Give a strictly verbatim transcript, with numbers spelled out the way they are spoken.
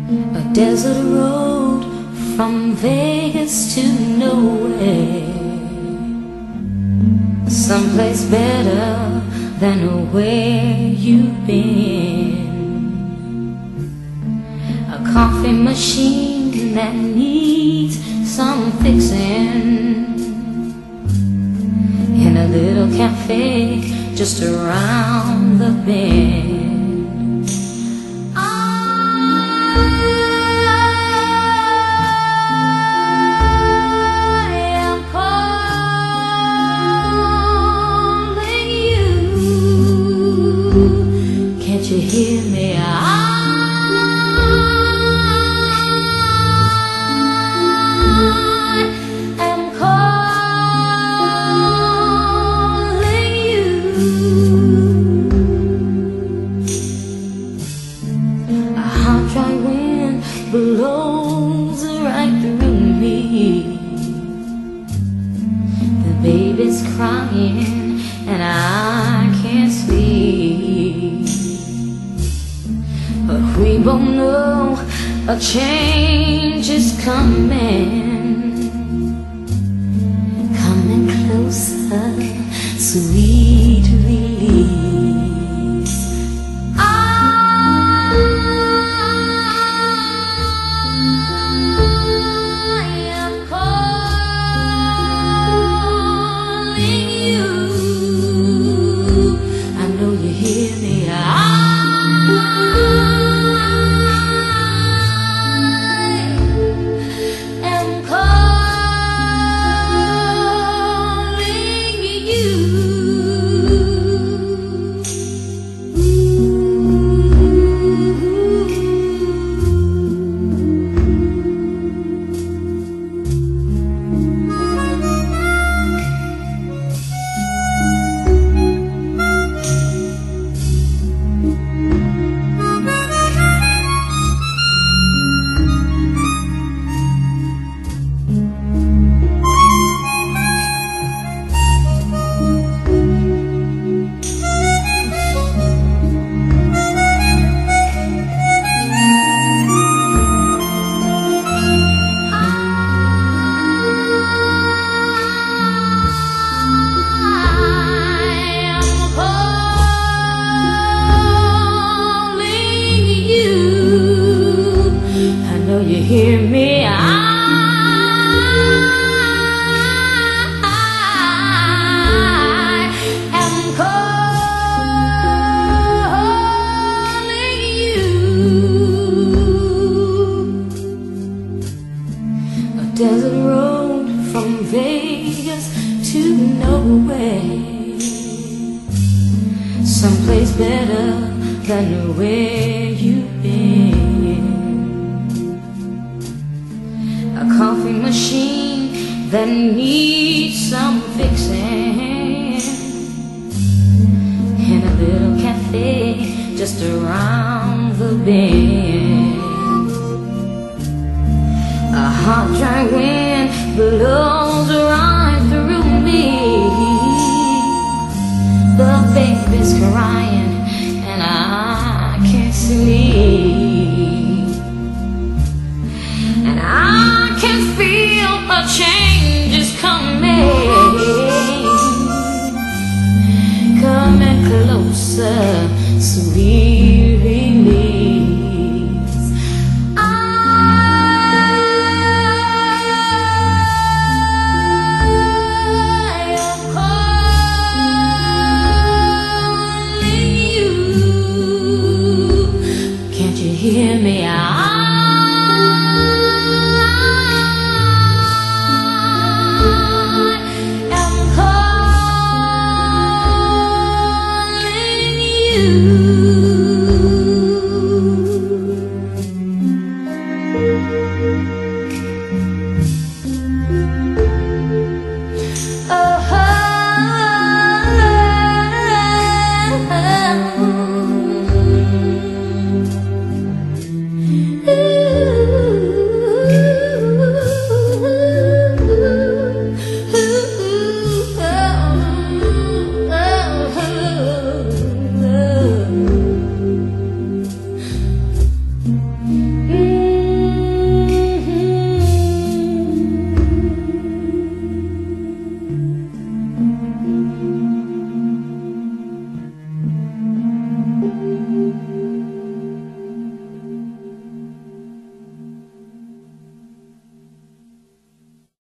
A desert road from Vegas to nowhere, someplace better than where you've been. A coffee machine that needs some fixing, in a little cafe just around the bend. Can't you hear me? I am calling you. A hot dry wind blows right through me. The baby's crying and I can't sleep. But we both know a change is coming, coming closer, sweet release. I am calling you. I know you hear me. I you hear me? I am calling you. A desert road from Vegas to nowhere, someplace better than where you've been. A coffee machine that needs some fixing, in a little cafe just around the bend. A hot dry wind blows right through me. The baby's crying and I can't sleep, and I can feel a change is coming, coming closer, sweet release. I am calling you. Can't you hear me? I Ooh.